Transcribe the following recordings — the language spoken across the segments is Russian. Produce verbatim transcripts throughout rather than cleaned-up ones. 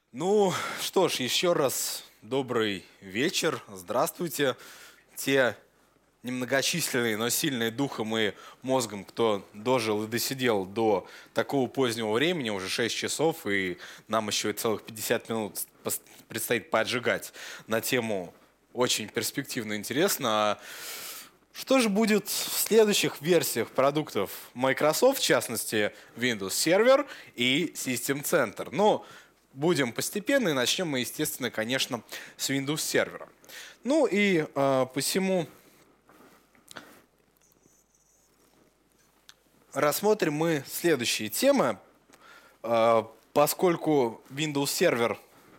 Ну что ж, еще раз добрый вечер. Здравствуйте. Те немногочисленные, но сильные духом и мозгом, кто дожил и досидел до такого позднего времени, уже шесть часов, и нам еще и целых пятьдесят минут предстоит поотжигать на тему очень перспективно интересно. А что же будет в следующих версиях продуктов Microsoft, в частности Windows Server и System Center? Ну, будем постепенно, и начнем мы, естественно, конечно, с Windows Server. Ну и э, посему рассмотрим мы следующие темы. Э, поскольку Windows Server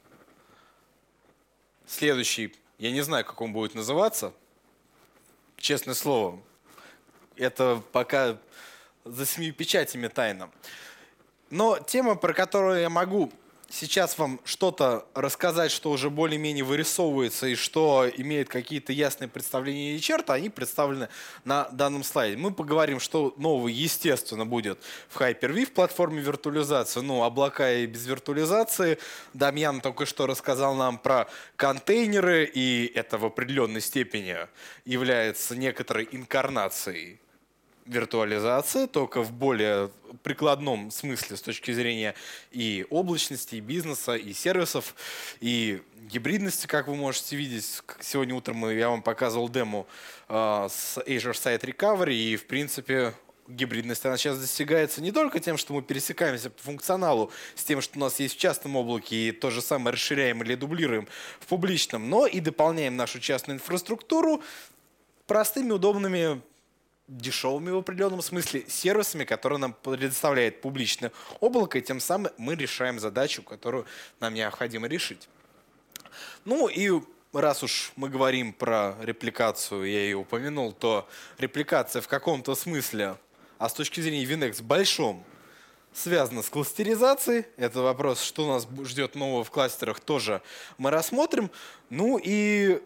следующий, я не знаю, как он будет называться, честное слово, это пока за семью печатями тайна. Но тема, про которую я могу сейчас вам что-то рассказать, что уже более-менее вырисовывается и что имеет какие-то ясные представления и черты, они представлены на данном слайде. Мы поговорим, что нового, естественно, будет в Hyper-V, в платформе виртуализации. Ну, облака и без виртуализации. Дамьян только что рассказал нам про контейнеры, и это в определенной степени является некоторой инкарнацией виртуализация, только в более прикладном смысле с точки зрения и облачности, и бизнеса, и сервисов, и гибридности, как вы можете видеть. Сегодня утром я вам показывал демо э, с Azure Site Recovery, и в принципе гибридность она сейчас достигается не только тем, что мы пересекаемся по функционалу с тем, что у нас есть в частном облаке, и то же самое расширяем или дублируем в публичном, но и дополняем нашу частную инфраструктуру простыми, удобными, дешевыми в определенном смысле сервисами, которые нам предоставляет публичное облако, и тем самым мы решаем задачу, которую нам необходимо решить. Ну и раз уж мы говорим про репликацию, я ее упомянул, то репликация в каком-то смысле, а с точки зрения Winx большом, связана с кластеризацией. Это вопрос, что нас ждет нового в кластерах, тоже мы рассмотрим. Ну и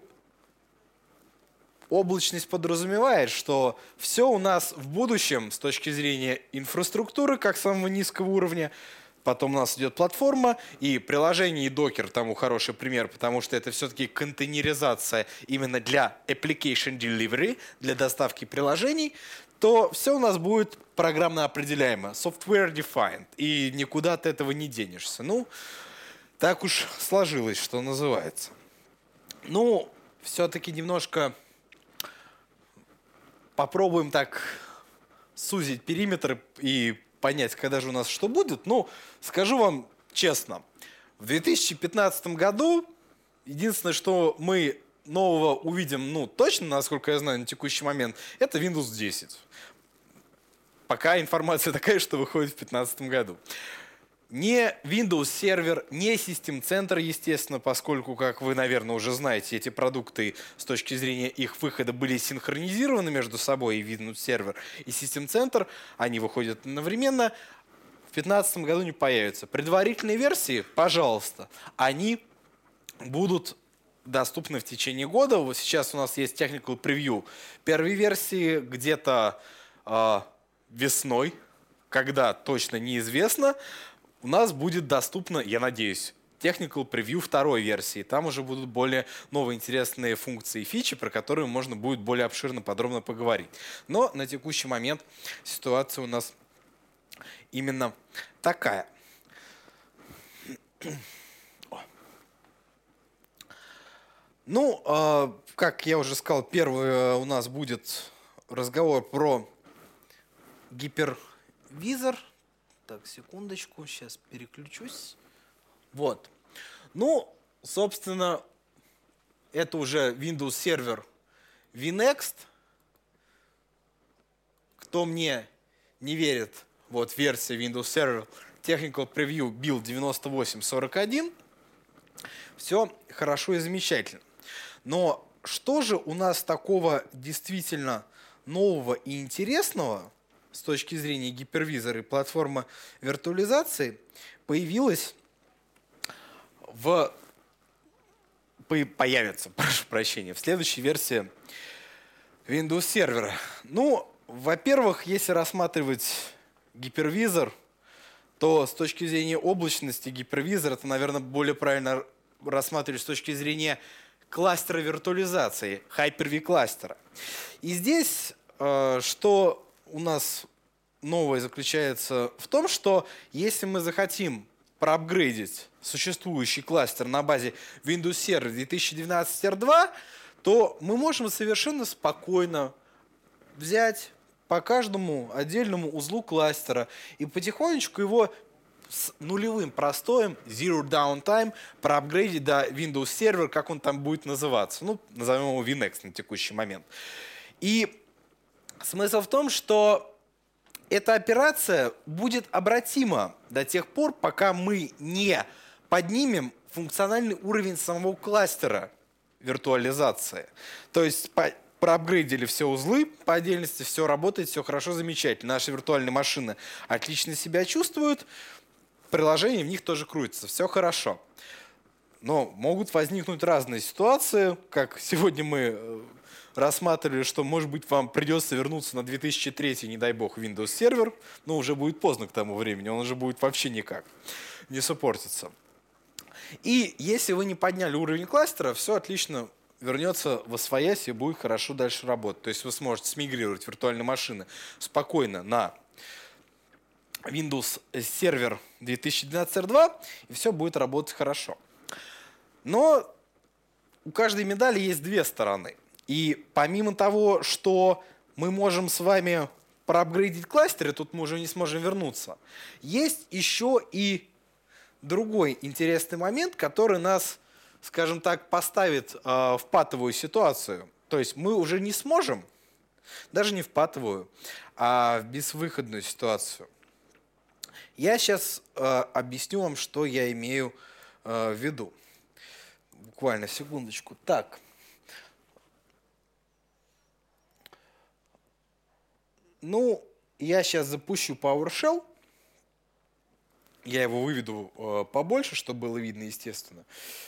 облачность подразумевает, что все у нас в будущем с точки зрения инфраструктуры, как самого низкого уровня, потом у нас идет платформа, и приложение, и докер тому хороший пример, потому что это все-таки контейнеризация именно для application delivery, для доставки приложений, то все у нас будет программно определяемо, software defined, и никуда от этого не денешься. Ну, так уж сложилось, что называется. Ну, все-таки немножко попробуем так сузить периметр и понять, когда же у нас что будет. Ну, скажу вам честно, в две тысячи пятнадцатом году единственное, что мы нового увидим, ну, точно, насколько я знаю, на текущий момент, это Windows десять. Пока информация такая, что выходит в две тысячи пятнадцатом году. Не Windows Server, не System Center, естественно, поскольку, как вы, наверное, уже знаете, эти продукты с точки зрения их выхода были синхронизированы между собой, и Windows Server, и System Center, они выходят одновременно, в две тысячи пятнадцатом году не появятся. Предварительные версии, пожалуйста, они будут доступны в течение года. Вот сейчас у нас есть technical preview первой версии, где-то э, весной, когда точно неизвестно, у нас будет доступно, я надеюсь, technical preview второй версии. Там уже будут более новые интересные функции и фичи, про которые можно будет более обширно, подробно поговорить. Но на текущий момент ситуация у нас именно такая. Ну, как я уже сказал, первый у нас будет разговор про гипервизор. Так, секундочку, сейчас переключусь. Вот. Ну, собственно, это уже Windows Server vNext. Кто мне не верит, вот версия Windows Server Technical Preview Build девяносто восемь сорок один. Все хорошо и замечательно. Но что же у нас такого действительно нового и интересного с точки зрения гипервизора и платформы виртуализации появилась в появится, прошу прощения, в следующей версии Windows Server. Ну, во-первых, если рассматривать гипервизор, то с точки зрения облачности гипервизор это, наверное, более правильно рассматривать с точки зрения кластера виртуализации, Hyper-V кластера. И здесь э, что у нас новое заключается в том, что если мы захотим проапгрейдить существующий кластер на базе Windows Server две тысячи двенадцать эр два, то мы можем совершенно спокойно взять по каждому отдельному узлу кластера и потихонечку его с нулевым простоем, zero downtime, проапгрейдить до Windows Server, как он там будет называться. Ну, назовем его ви некст на текущий момент. И смысл в том, что эта операция будет обратима до тех пор, пока мы не поднимем функциональный уровень самого кластера виртуализации. То есть по проапгрейдили все узлы по отдельности, все работает, все хорошо, замечательно. Наши виртуальные машины отлично себя чувствуют, приложения в них тоже крутятся, все хорошо. Но могут возникнуть разные ситуации, как сегодня мы рассматривали, что, может быть, вам придется вернуться на две тысячи третий, не дай бог, Windows Server, но уже будет поздно к тому времени, он уже будет вообще никак не суппортиться. И если вы не подняли уровень кластера, все отлично вернется в освоясь и будет хорошо дальше работать. То есть вы сможете смигрировать виртуальные машины спокойно на Windows Server две тысячи двенадцать эр два, и все будет работать хорошо. Но у каждой медали есть две стороны. И помимо того, что мы можем с вами проапгрейдить кластеры, тут мы уже не сможем вернуться, есть еще и другой интересный момент, который нас, скажем так, поставит э, в патовую ситуацию. То есть мы уже не сможем, даже не в патовую, а в безвыходную ситуацию. Я сейчас э, объясню вам, что я имею э, в виду. Буквально секундочку. Так. Ну, я сейчас запущу PowerShell. Я его выведу э, побольше, чтобы было видно, естественно.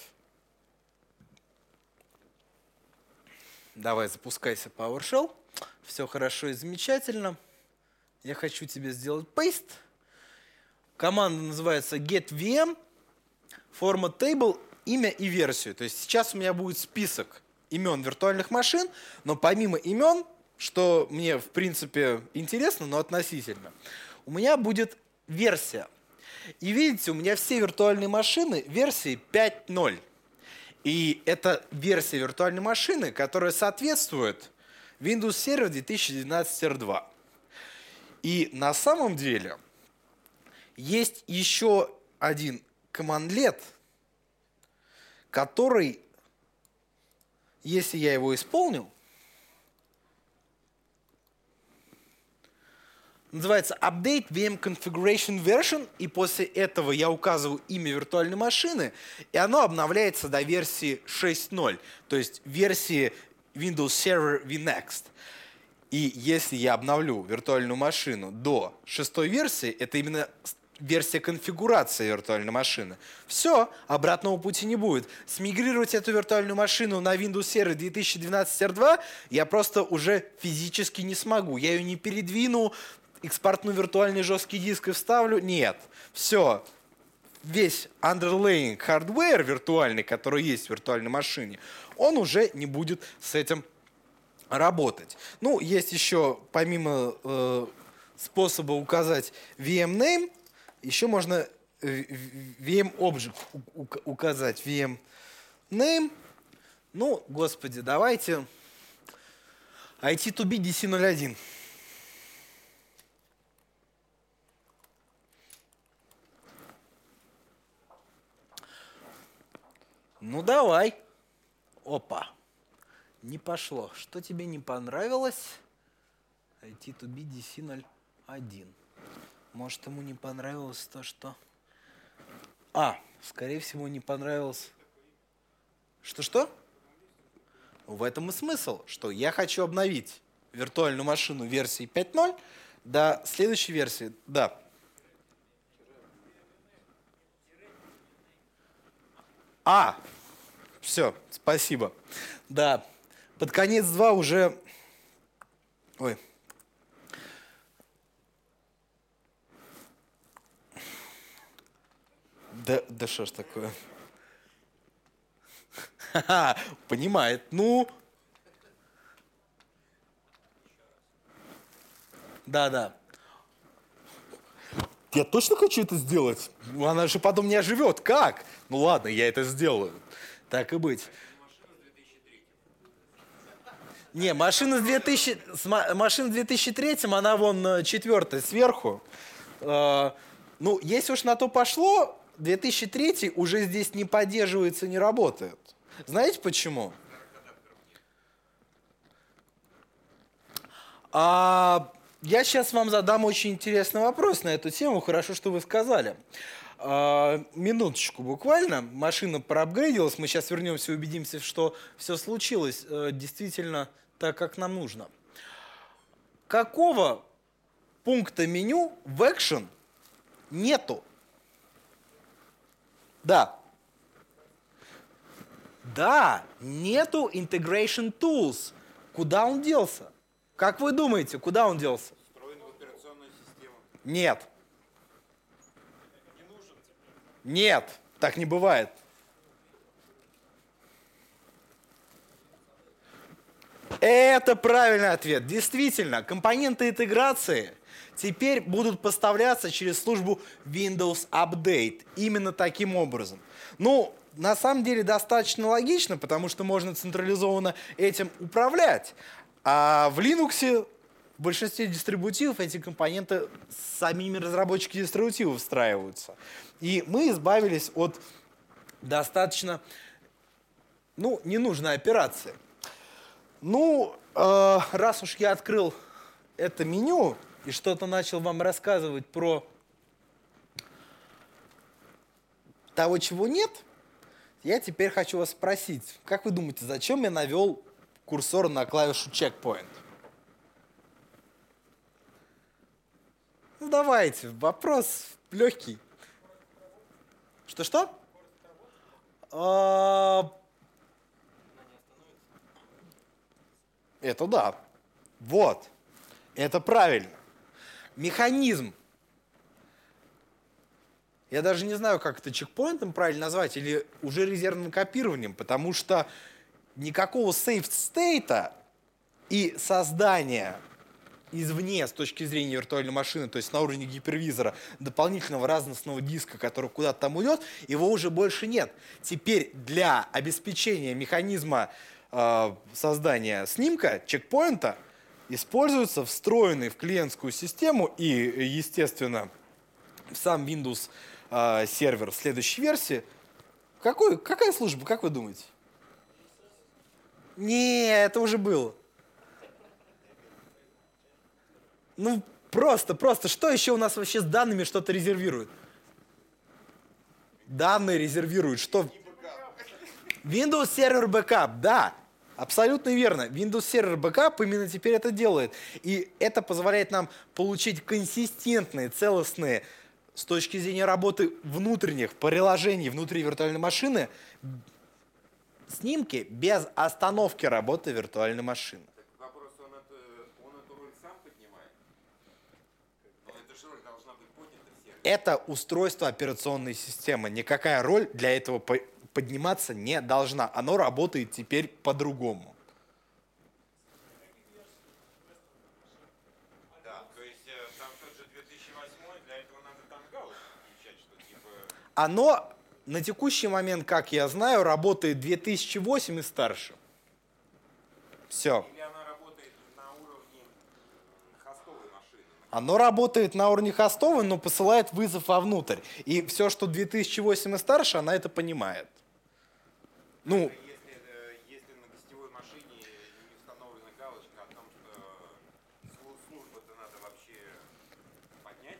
Давай, запускайся, PowerShell. Все хорошо и замечательно. Я хочу тебе сделать paste. Команда называется getVM, format table, имя и версию. То есть сейчас у меня будет список имен виртуальных машин, но помимо имен, что мне в принципе интересно, но относительно, у меня будет версия. И видите, у меня все виртуальные машины версии пять ноль. И это версия виртуальной машины, которая соответствует Windows Server две тысячи двенадцать эр два. И на самом деле есть еще один командлет, который, если я его исполнил, называется Update ви эм Configuration Version, и после этого я указываю имя виртуальной машины, и оно обновляется до версии шесть ноль, то есть версии Windows Server ви некст. И если я обновлю виртуальную машину до шестой версии, это именно версия конфигурации виртуальной машины. Все, обратного пути не будет. Смигрировать эту виртуальную машину на Windows Server две тысячи двенадцать эр два я просто уже физически не смогу. Я ее не передвину, экспортну виртуальный жесткий диск и вставлю. Нет. Все. Весь underlying hardware виртуальный, который есть в виртуальной машине, он уже не будет с этим работать. Ну, есть еще, помимо э, способа указать ви эм name, еще можно ви эм object указать. ви эм name. Ну, господи, давайте ай ти ту би ди си ноль один. Ну, давай. Опа. Не пошло. Что тебе не понравилось? ай ти ту би ди си ноль один. Может, ему не понравилось то, что... А, скорее всего, не понравилось... Что-что? В этом и смысл, что я хочу обновить виртуальную машину версии пять ноль до следующей версии. Да. А, все, спасибо. Да, под конец два уже... Ой. Да, да что ж такое? Ха-ха, понимает. Ну? Да-да. Я точно хочу это сделать? Она же потом не оживет. Как? Ну ладно, я это сделаю. Так и быть. Не, машина с две тысячи, с ма- машина с две тысячи третьим, она вон э, четвертая сверху. Э, ну, если уж на то пошло, две тысячи третий уже здесь не поддерживается, не работает. Знаете почему? А, я сейчас вам задам очень интересный вопрос на эту тему. Хорошо, что вы сказали. А, минуточку буквально. Машина проапгрейдилась. Мы сейчас вернемся и убедимся, что все случилось э, действительно так, как нам нужно. Какого пункта меню в Action нету? Да. Да, нету Integration Tools. Куда он делся? Как вы думаете, куда он делся? Встроен в операционную систему. Нет. Не нужен тебе. Нет, так не бывает. Это правильный ответ. Действительно, компоненты интеграции теперь будут поставляться через службу Windows Update. Именно таким образом. Ну, на самом деле достаточно логично, потому что можно централизованно этим управлять. А в Linux в большинстве дистрибутивов эти компоненты самими разработчиками дистрибутивов встраиваются. И мы избавились от достаточно, ну, ненужной операции. Ну, э, раз уж я открыл это меню и что-то начал вам рассказывать про того, чего нет, я теперь хочу вас спросить, как вы думаете, зачем я навел курсор на клавишу Checkpoint? Ну, давайте, вопрос легкий. Что-что? А, Это да. Вот. Это правильно. Механизм. Я даже не знаю, как это чекпоинтом правильно назвать или уже резервным копированием, потому что никакого сейф стейта и создания извне с точки зрения виртуальной машины, то есть на уровне гипервизора, дополнительного разностного диска, который куда-то там уйдет, его уже больше нет. Теперь для обеспечения механизма э, создания снимка, чекпоинта, используется встроенный в клиентскую систему и, естественно, в сам Windows э, сервер следующей версии. Какой, какая служба, как вы думаете? Не, это уже было. Ну, просто, просто, что еще у нас вообще с данными что-то резервирует? Данные резервируют, что? Windows Server Backup, да, абсолютно верно. Windows Server Backup именно теперь это делает. И это позволяет нам получить консистентные, целостные, с точки зрения работы внутренних приложений внутри виртуальной машины, снимки без остановки работы виртуальной машины. Вопрос, он, это, он эту роль сам поднимает? Но эта же роль должна быть поднята в сервере. Это устройство операционной системы. Никакая роль для этого по- подниматься не должна. Оно работает теперь по-другому. Да, то есть э, там тот же две тысячи восьмой, для этого надо там галочку включать, что типа... Оно на текущий момент, как я знаю, работает две тысячи восемь и старше. Все. Или она работает на уровне м, хостовой машины. Оно работает на уровне хостовой, но посылает вызов вовнутрь. И все, что две тысячи восемь и старше, она это понимает. Ну, Если, э, если на гостевой машине не установлена галочка о том, что слу- службу-то надо вообще поднять,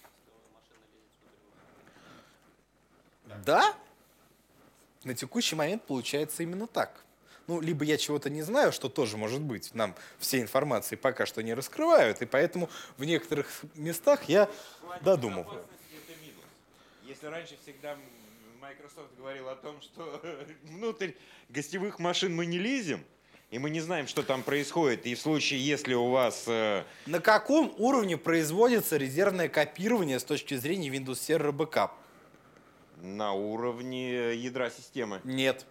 да, на текущий момент получается именно так. Ну, либо я чего-то не знаю, что тоже может быть. Нам все информации пока что не раскрывают, и поэтому в некоторых местах я в плане додумываю. безопасности это минус. Если раньше всегда Microsoft говорил о том, что внутрь гостевых машин мы не лезем, и мы не знаем, что там происходит, и в случае, если у вас... э, На каком уровне производится резервное копирование с точки зрения Windows Server Backup? На уровне ядра системы? Нет.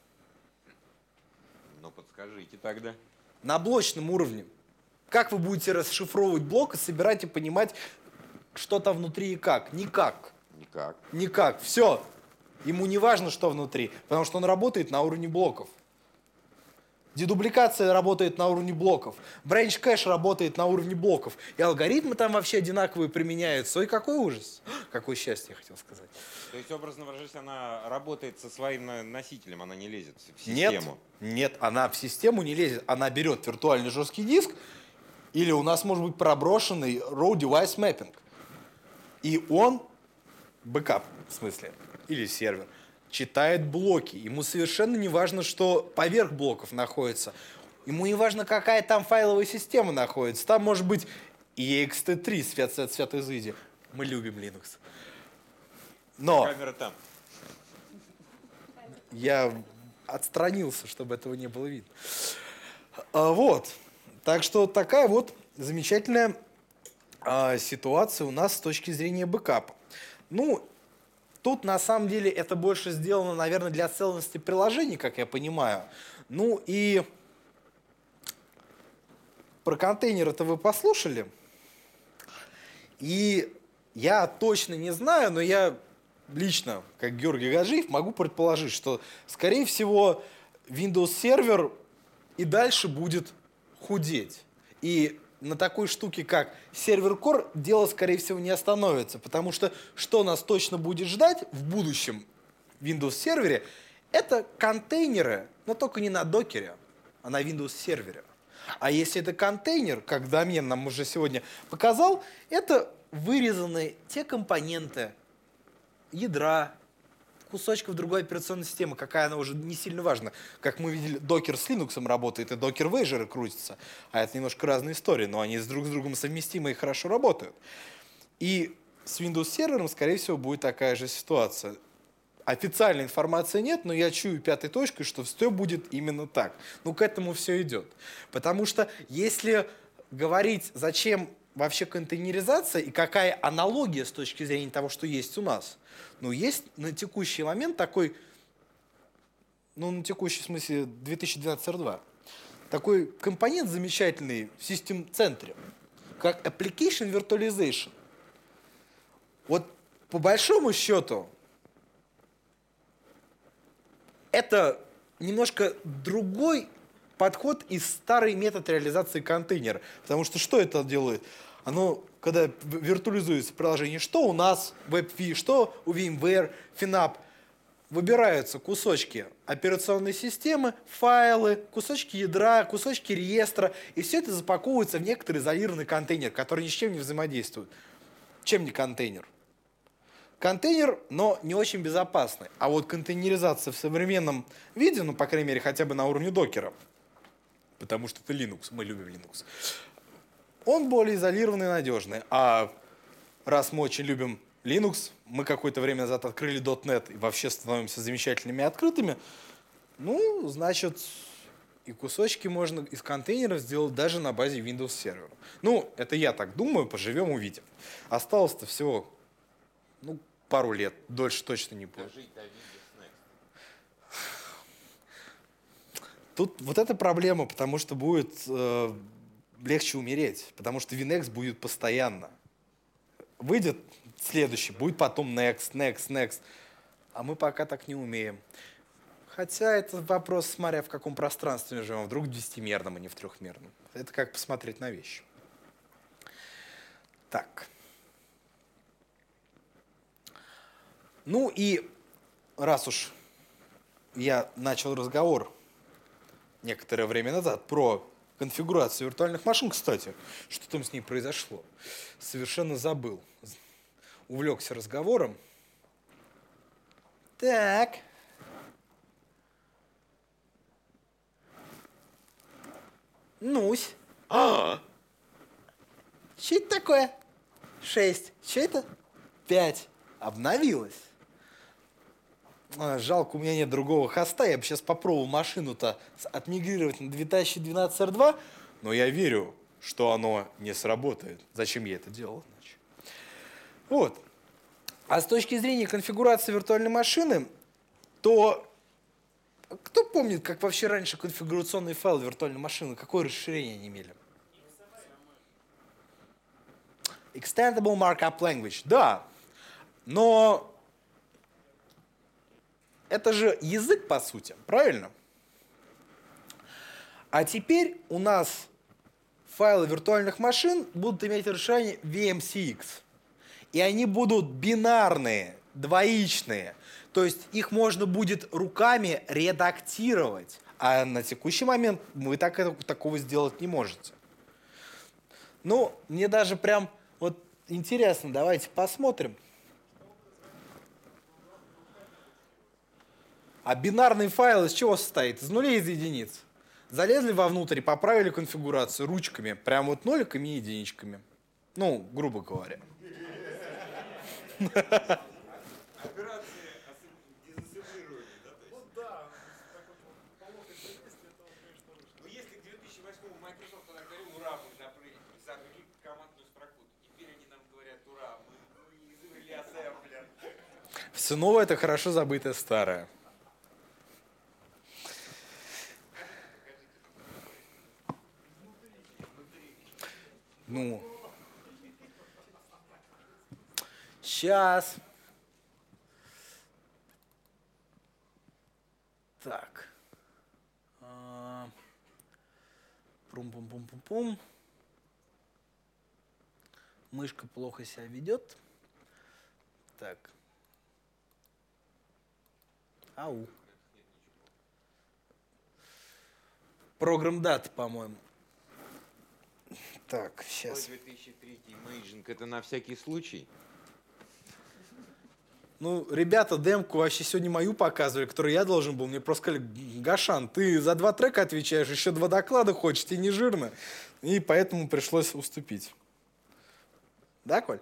Ну, подскажите тогда. На блочном уровне. Как вы будете расшифровывать блок и собирать и понимать, что там внутри и как? Никак. Никак. Никак. Все. Ему не важно, что внутри, потому что он работает на уровне блоков. Дедубликация работает на уровне блоков. Branch кэш работает на уровне блоков. И алгоритмы там вообще одинаковые применяются. Ой, какой ужас. Какое счастье, я хотел сказать. То есть, образно выражаясь, она работает со своим носителем, она не лезет в систему? Нет, нет, она в систему не лезет. Она берет виртуальный жесткий диск, или у нас может быть проброшенный Raw Device Mapping. И он, бэкап в смысле, или сервер, читает блоки. Ему совершенно не важно, что поверх блоков находится. Ему не важно, какая там файловая система находится. Там может быть и икс ти три, свят, свят, свят изыди. Мы любим Linux. Но камера там. Я отстранился, чтобы этого не было видно. А, вот. Так что такая вот замечательная а, ситуация у нас с точки зрения бэкапа. Ну, тут на самом деле это больше сделано, наверное, для целостности приложений, как я понимаю. Ну и про контейнеры-то вы послушали. И я точно не знаю, но я лично, как Георгий Гаджиев, могу предположить, что, скорее всего, Windows Server и дальше будет худеть. И на такой штуке, как Server Core, дело, скорее всего, не остановится. Потому что что нас точно будет ждать в будущем Windows сервере, это контейнеры, но только не на докере, а на Windows сервере. А если это контейнер, как Дамьен нам уже сегодня показал, это вырезанные те компоненты ядра, кусочков другой операционной системы, какая она уже не сильно важна. Как мы видели, докер с Linux работает, и докер вейджеры крутятся. А это немножко разные истории, но они друг с другом совместимы и хорошо работают. И с Windows сервером, скорее всего, будет такая же ситуация. Официальной информации нет, но я чую пятой точкой, что все будет именно так. Ну, к этому все идет. Потому что если говорить, зачем вообще контейнеризация и какая аналогия с точки зрения того, что есть у нас, ну, есть на текущий момент такой, ну, на текущий в смысле две тысячи двенадцатый эр два, такой компонент замечательный в систем-центре, как Application Virtualization. Вот по большому счету это немножко другой подход из старый метод реализации контейнера. Потому что что это делает? Оно, когда виртуализуется приложение, что у нас, WebV, что у VMware, FinUp, выбираются кусочки операционной системы, файлы, кусочки ядра, кусочки реестра, и все это запаковывается в некоторый изолированный контейнер, который ни с чем не взаимодействует. Чем не контейнер? Контейнер, но не очень безопасный. А вот контейнеризация в современном виде, ну, по крайней мере, хотя бы на уровне докера, потому что это Linux, мы любим Linux, он более изолированный и надежный. А раз мы очень любим Linux, мы какое-то время назад открыли .дот нет и вообще становимся замечательными и открытыми, ну, значит, и кусочки можно из контейнеров сделать даже на базе Windows сервера. Ну, это я так думаю, поживем, увидим. Осталось-то всего, ну, пару лет, дольше точно не будет. Тут вот эта проблема, потому что будет э, легче умереть, потому что Winx будет постоянно. Выйдет следующий, будет потом next, next, next. А мы пока так не умеем. Хотя это вопрос, смотря в каком пространстве мы живем. Вдруг в десятимерном, а не в трехмерном. Это как посмотреть на вещи. Так. Ну и раз уж я начал разговор некоторое время назад про конфигурацию виртуальных машин, кстати, что там с ней произошло, совершенно забыл. Увлекся разговором. Так. Нусь. А! Что это такое? Шесть. Что это? Пять. Обновилось. А, жалко, у меня нет другого хоста. Я бы сейчас попробовал машину-то отмигрировать на две тысячи двенадцатый эр два, но я верю, что оно не сработает. Зачем я это делал? Значит? Вот. А с точки зрения конфигурации виртуальной машины, то кто помнит, как вообще раньше конфигурационные файлы виртуальной машины, какое расширение они имели? Extendable Markup Language, да. Но это же язык, по сути, правильно? А теперь у нас файлы виртуальных машин будут иметь расширение ви эм си экс. И они будут бинарные, двоичные. То есть их можно будет руками редактировать. А на текущий момент вы так, такого сделать не можете. Ну, мне даже прям вот интересно, давайте посмотрим. А бинарный файл из чего состоит? Из нулей и из единиц. Залезли вовнутрь и поправили конфигурацию ручками, прям вот ноликами и единичками. Ну, грубо говоря. Операции дезассемблирования, да? Ну да. Но если к две тысячи восьмому Microsoft тогда говорил, ура, мы запрыгли командную строку, теперь они нам говорят, ура, мы изобрели ассемблер. Все новое — это хорошо забытое старое. Ну, сейчас. Так. А, Пум-пум-пум-пум-пум. Мышка плохо себя ведет. Так. Ау. Программ дата, по-моему. Так, сейчас. две тысячи третий мейджинг, это на всякий случай? Ну, ребята демку вообще сегодня мою показывали, которую я должен был. Мне просто сказали: Гашан, ты за два трека отвечаешь, еще два доклада хочешь, тебе не жирно. И поэтому пришлось уступить. Да, Коль?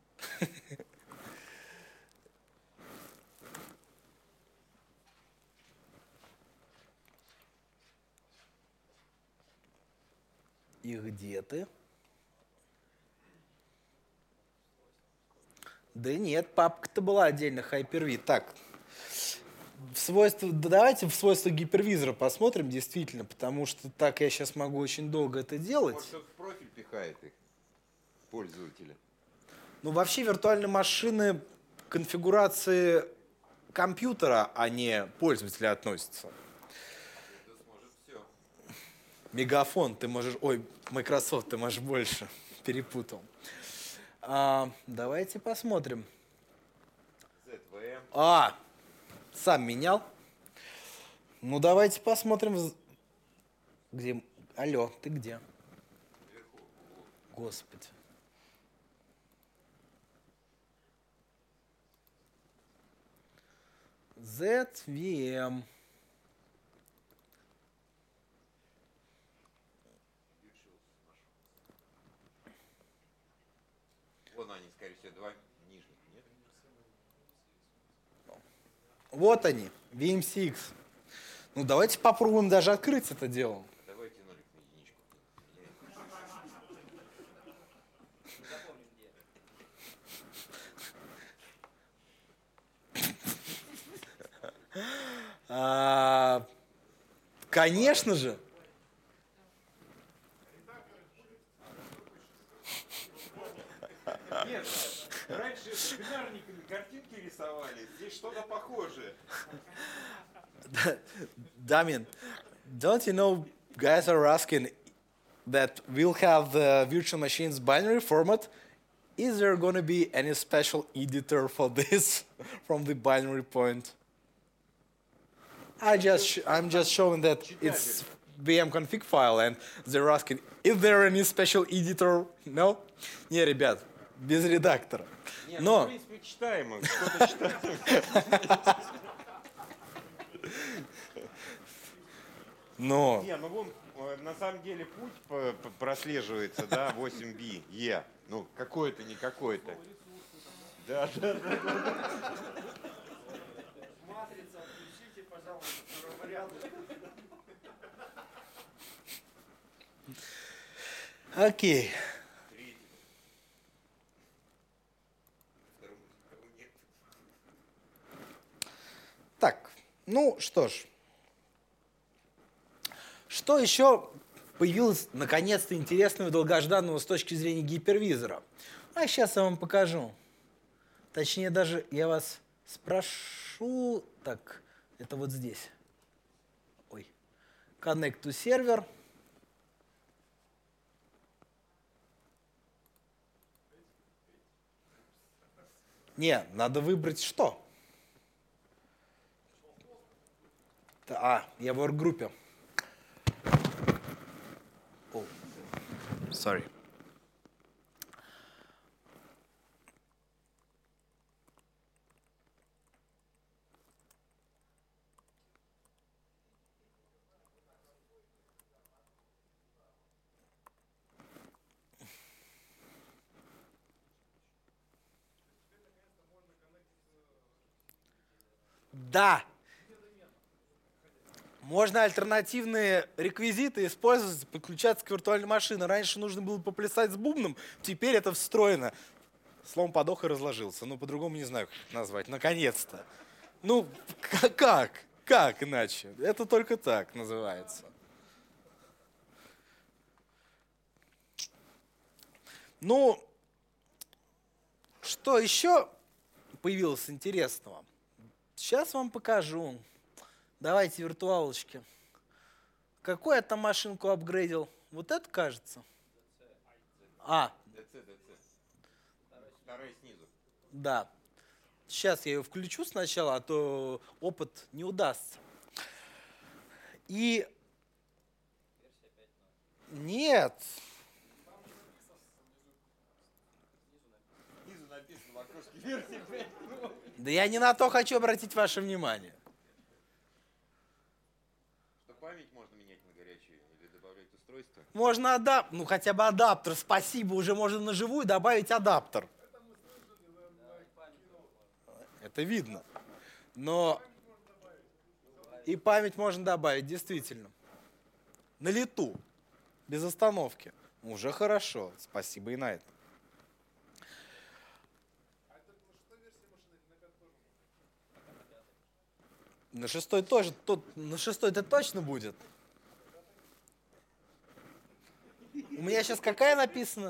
И где ты? Да нет, папка-то была отдельно, Hyper-V. Так, в свойства, да давайте в свойства гипервизора посмотрим действительно, потому что так я сейчас могу очень долго это делать. Может, кто-то в профиль пихает их, пользователя? Ну, вообще виртуальные машины к конфигурации компьютера, а не пользователя относятся. Это сможет все. Мегафон, ты можешь... Ой, Microsoft, ты можешь больше. Перепутал. А, давайте посмотрим. зет ви эм. А, сам менял. Ну, давайте посмотрим. Где... Алло, ты где? Вверху. Господи. зет ви эм. Вон они, скорее всего, два нижних, нет? Вот они, ви эм си экс. Ну, давайте попробуем даже открыть это дело. Давайте нолик на единичку. А, конечно же. Нет, раньше бинарниками картинки рисовали, здесь что-то похожее. Damien, don't you know, guys are asking that we'll have the virtual machines binary format. Is there going to be any special editor for this from the binary point? I just sh- I'm just showing that it's ви эм config file, and they're asking, is there any special editor? No? Не, ребят, без редактора. Нет, Но... ну, в принципе, читаемо, что-то читаемо. Но... Не, ну вон, э, на самом деле путь по- по- прослеживается, да, восемь би Е. Ну, какой-то, не какой-то. Да, да, да. Матрица, отключите, пожалуйста, второй вариант. Окей. Третий. Второго, второго нет. Ну, что ж. Что еще появилось, наконец-то, интересного и долгожданного с точки зрения гипервизора? А сейчас я вам покажу. Точнее, даже я вас спрошу... Так, это вот здесь. Ой. Connect to server. Не, надо выбрать что? А, я в workgroup. Oh, sorry. Да. Можно альтернативные реквизиты использовать, подключаться к виртуальной машине. Раньше нужно было поплясать с бубном, теперь это встроено. Слон подох и разложился. Ну, по-другому не знаю, как это назвать. Наконец-то. Ну, как? Как иначе? Это только так называется. Ну, что еще появилось интересного? Сейчас вам покажу. Давайте виртуалочки. Какую я там машинку апгрейдил? Вот это, кажется? А. ДЦ, ДЦ. Вторая снизу. Да. Сейчас я ее включу сначала, а то опыт не удастся. И... Нет. Снизу написано в окошке версия пять. Да я не на то хочу обратить ваше внимание. Что память можно менять на горячую или добавлять устройство? Можно адаптер, ну хотя бы адаптер, спасибо, уже можно на живую добавить адаптер. Это видно. Но и память можно добавить, действительно. На лету, без остановки. Уже хорошо, спасибо и на это. На шестой тоже, тут, на шестой это точно будет. У меня сейчас какая написана?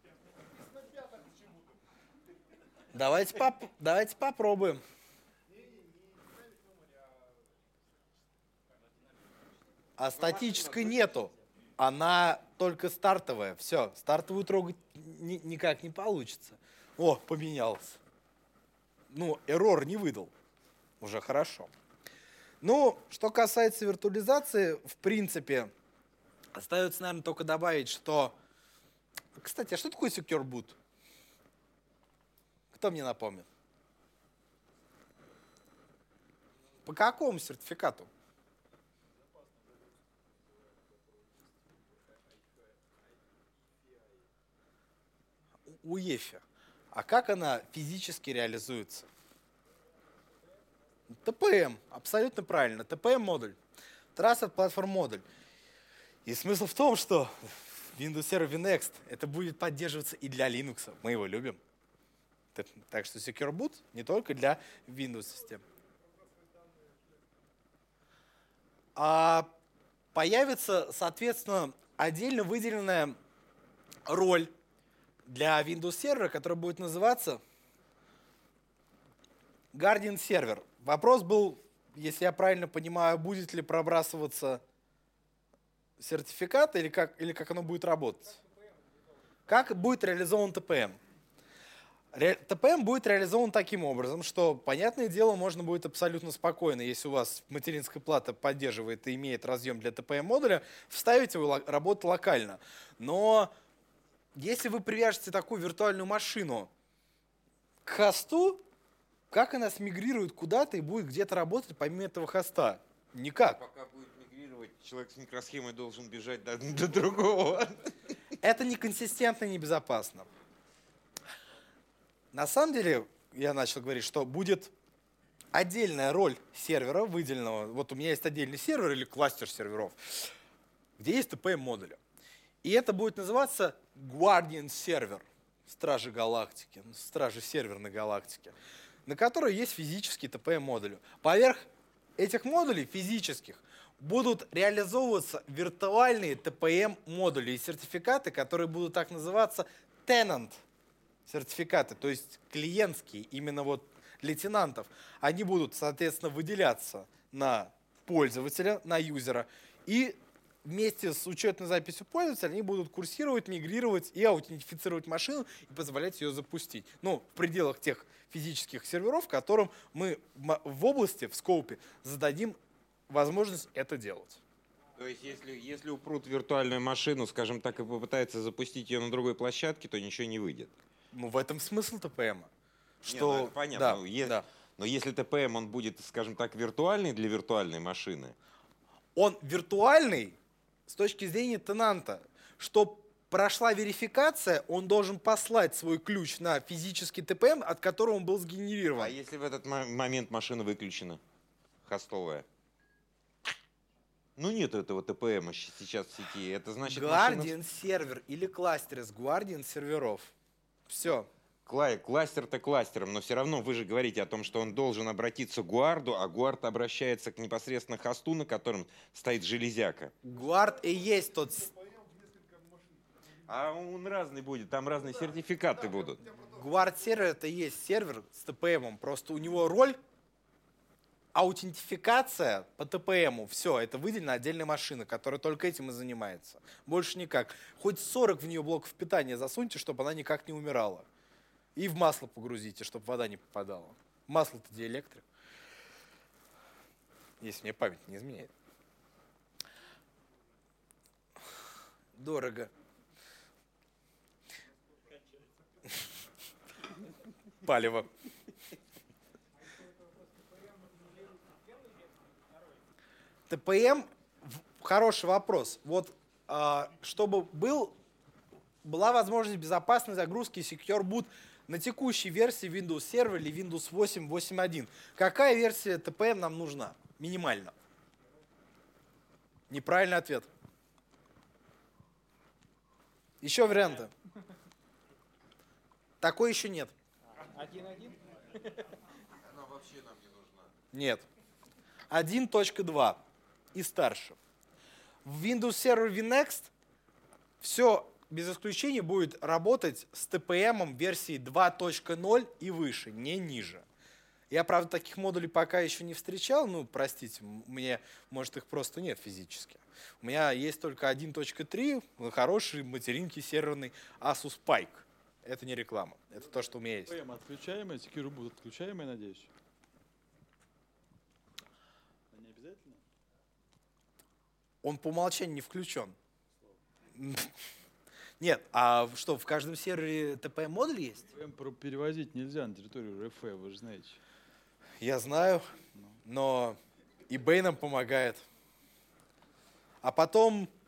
Давайте, поп давайте попробуем. А статической нету. Она только стартовая. Все, стартовую трогать ни никак не получится. О, поменялся. Ну, эррор не выдал. Уже хорошо. Ну, что касается виртуализации, в принципе, остается, наверное, только добавить, что... Кстати, а что такое Secure Boot? Кто мне напомнит? По какому сертификату? У ЕФИ. А как она физически реализуется? ТПМ, абсолютно правильно. ТПМ-модуль. Trusted Platform модуль. И смысл в том, что Windows Server vNext это будет поддерживаться и для Linux. Мы его любим. Так что Secure Boot не только для Windows систем. А появится, соответственно, отдельно выделенная роль для Windows Server, которая будет называться Guardian Server. Вопрос был, если я правильно понимаю, будет ли пробрасываться сертификат или как, или как оно будет работать. Как будет реализован ТПМ? Ре, ТПМ будет реализован таким образом, что, понятное дело, можно будет абсолютно спокойно, если у вас материнская плата поддерживает и имеет разъем для ТПМ-модуля, вставить его работу локально. Но если вы привяжете такую виртуальную машину к хосту, как она смигрирует куда-то и будет где-то работать помимо этого хоста? Никак. Пока будет мигрировать, человек с микросхемой должен бежать до, до другого. Это неконсистентно и небезопасно. На самом деле, я начал говорить, что будет отдельная роль сервера, выделенного. Вот у меня есть отдельный сервер или кластер серверов, где есть ТПМ-модули. И это будет называться Guardian сервер, Стражи Галактики, Стражи серверной галактики, на которой есть физический ТПМ-модуль. Поверх этих модулей физических будут реализовываться виртуальные ти пи эм-модули и сертификаты, которые будут так называться tenant сертификаты, то есть клиентские, именно вот для тенантов. Они будут, соответственно, выделяться на пользователя, на юзера, и вместе с учетной записью пользователя они будут курсировать, мигрировать и аутентифицировать машину и позволять ее запустить. Ну, в пределах тех физических серверов, которым мы в области, в скоупе, зададим возможность это делать. То есть, если, если упрут виртуальную машину, скажем так, и попытается запустить ее на другой площадке, то ничего не выйдет. Ну, в этом смысл ти пи эм. Не, Что... ну, это понятно. Да, но, е- да. но если ти пи эм, он будет, скажем так, виртуальный для виртуальной машины, Он виртуальный с точки зрения тенанта. Чтобы прошла верификация, он должен послать свой ключ на физический ти пи эм, от которого он был сгенерирован. а если в этот мо- момент машина выключена, хостовая? Ну, нет этого ти пи эм сейчас в сети. Это значит, машина... Guardian сервер или кластер из Guardian серверов. Все. Кла- Кластер-то кластером, но все равно вы же говорите о том, что он должен обратиться к Гуарду, а Гуард обращается к непосредственно хосту, на котором стоит железяка. Guard и есть тот... с- А он разный будет, там разные сертификаты будут. Guard сервер это и есть сервер с ти пи эм. Просто у него роль аутентификация по ти пи эм. Все, это выделена отдельная машина, которая только этим и занимается. Больше никак. Хоть сорок в нее блоков питания засуньте, чтобы она никак не умирала. И в масло погрузите, чтобы вода не попадала. Масло-то диэлектрик. Если мне память не изменяет. Дорого. Палево. ти пи эм, в- хороший вопрос. Вот, а, чтобы был, была возможность безопасной загрузки Secure Boot на текущей версии Windows Server или Windows восемь точка восемь точка один. Какая версия ти пи эм нам нужна? Минимально. Неправильный ответ. Еще варианты. Такой еще нет. Она вообще нам не нужна. Нет. один точка два и старше. В Windows Server vNext все без исключения будет работать с ти пи эм версии два точка ноль и выше, не ниже. Я, правда, таких модулей пока еще не встречал. Ну, простите, у меня, может, их просто нет физически. У меня есть только один точка три, хороший материнский серверный Asus Pike. Это не реклама. Это то, что у меня есть. ти пи эм отключаемый, Secure Boot отключаемый, надеюсь? А не обязательно? Он по умолчанию не включен. Нет, а что, в каждом сервере ти пи эм-модуль есть? ти пи эм про- перевозить нельзя на территорию эр эф, вы же знаете. Я знаю, но eBay нам помогает. А потом